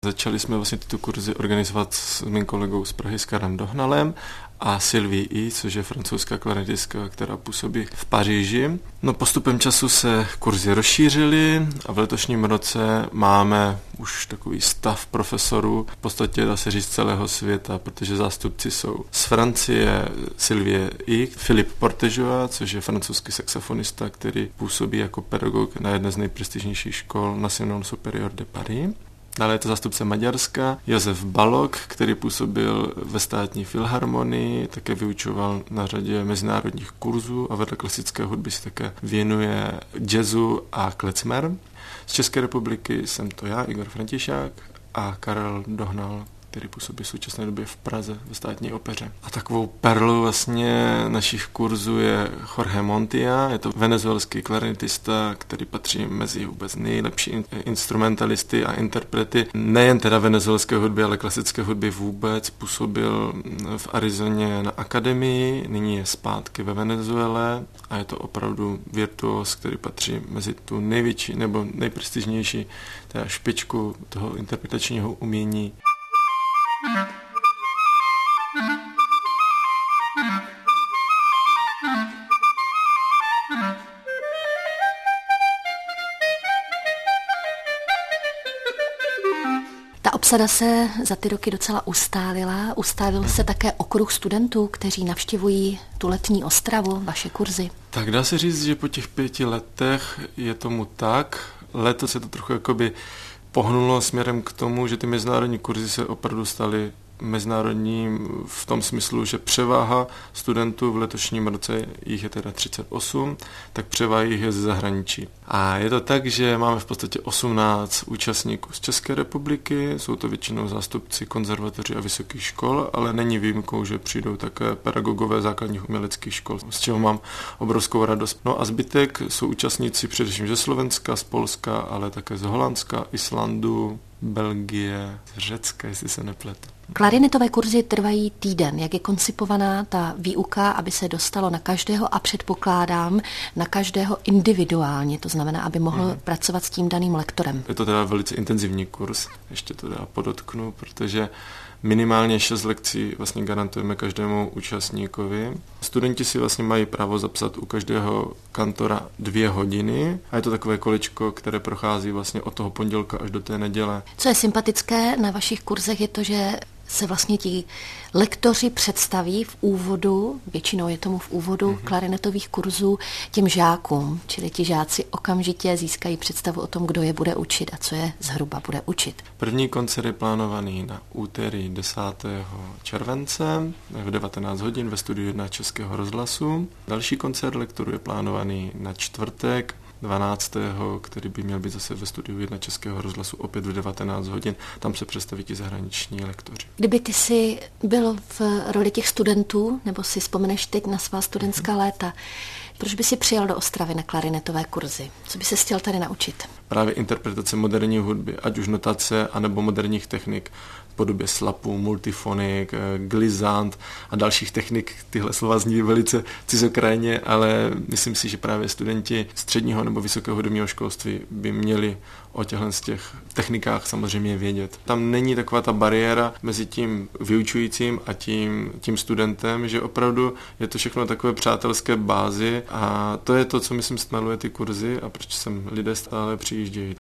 Začali jsme vlastně tyto kurzy organizovat s mým kolegou z Prahy, s Karlem Dohnalem a Sylvie I, což je francouzská klarinetistka, která působí v Paříži. No, postupem času se kurzy rozšířily a v letošním roce máme už takový stav profesorů, v podstatě dá se říct celého světa, protože zástupci jsou z Francie Sylvie I, Philippe Portejoa, což je francouzský saxofonista, který působí jako pedagog na jedné z nejprestižnějších škol National Supérieur de Paris. Dále je to zástupce Maďarska, Josef Balog, který působil ve státní filharmonii, také vyučoval na řadě mezinárodních kurzů a vedle klasické hudby se také věnuje jazzu a klezmer. Z České republiky jsem to já, Igor Františák, a Karel Dohnal, který působí v současné době v Praze ve státní opeře. A takovou perlou vlastně našich kurzů je Jorge Montia, je to venezuelský klarinetista, který patří mezi vůbec nejlepší instrumentalisty a interprety. Nejen teda venezuelské hudby, ale klasické hudby vůbec. Působil v Arizoně na akademii, nyní je zpátky ve Venezuele a je to opravdu virtuos, který patří mezi tu největší nebo nejprestižnější teda špičku toho interpretačního umění. Ta obsada se za ty roky docela ustálila. Ustálil se také okruh studentů, kteří navštěvují tu letní Ostravu, vaše kurzy. Tak dá se říct, že po těch 5 letech je tomu tak. Letos se to trochu jakoby pohnulo směrem k tomu, že ty mezinárodní kurzy se opravdu staly mezinárodní v tom smyslu, že převáha studentů v letošním roce, jich je teda 38, tak převáha jich je ze zahraničí. A je to tak, že máme v podstatě 18 účastníků z České republiky, jsou to většinou zástupci konzervatoří a vysokých škol, ale není výjimkou, že přijdou také pedagogové základních uměleckých škol, z čeho mám obrovskou radost. No a zbytek jsou účastníci především ze Slovenska, z Polska, ale také z Holandska, Islandu, Belgie, z Řecka, jestli se nepletu. Klarinetové kurzy trvají týden. Jak je koncipovaná ta výuka, aby se dostalo na každého a předpokládám na každého individuálně, to znamená, aby mohl pracovat s tím daným lektorem. Je to teda velice intenzivní kurz, ještě to teda podotknu, protože minimálně 6 lekcí vlastně garantujeme každému účastníkovi. Studenti si vlastně mají právo zapsat u každého kantora 2 hodiny a je to takové kolečko, které prochází vlastně od toho pondělka až do té neděle. Co je sympatické na vašich kurzech je to, že se vlastně ti lektoři představí v úvodu, většinou je tomu v úvodu klarinetových kurzů, těm žákům, čili ti žáci okamžitě získají představu o tom, kdo je bude učit a co je zhruba bude učit. První koncert je plánovaný na úterý 10. července v 19 hodin ve studiu 1 Českého rozhlasu. Další koncert lektorů je plánovaný na čtvrtek 12., který by měl být zase ve studiu 1 Českého rozhlasu opět v 19 hodin. Tam se představí ti zahraniční lektoři. Kdyby ty si byl v roli těch studentů, nebo si vzpomeneš teď na svá studentská léta, proč by si přijal do Ostravy na klarinetové kurzy? Co by se chtěl tady naučit? Právě interpretace moderní hudby, ať už notace, anebo moderních technik v podobě slapů, multifonik, glissant a dalších technik. Tyhle slova zní velice cizokrajně, ale myslím si, že právě studenti středního nebo vysokého hudebního školství by měli o z těch technikách samozřejmě vědět. Tam není taková ta bariéra mezi tím vyučujícím a tím studentem, že opravdu je to všechno takové přátelské bázi a to je to, co myslím stmeluje ty kurzy a proč sem lidé stále přijíždějí.